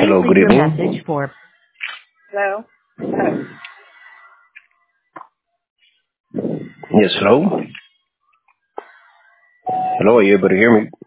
Hello, good leave your evening. message for Hello? Yes, hello. Hello, are you able to hear me?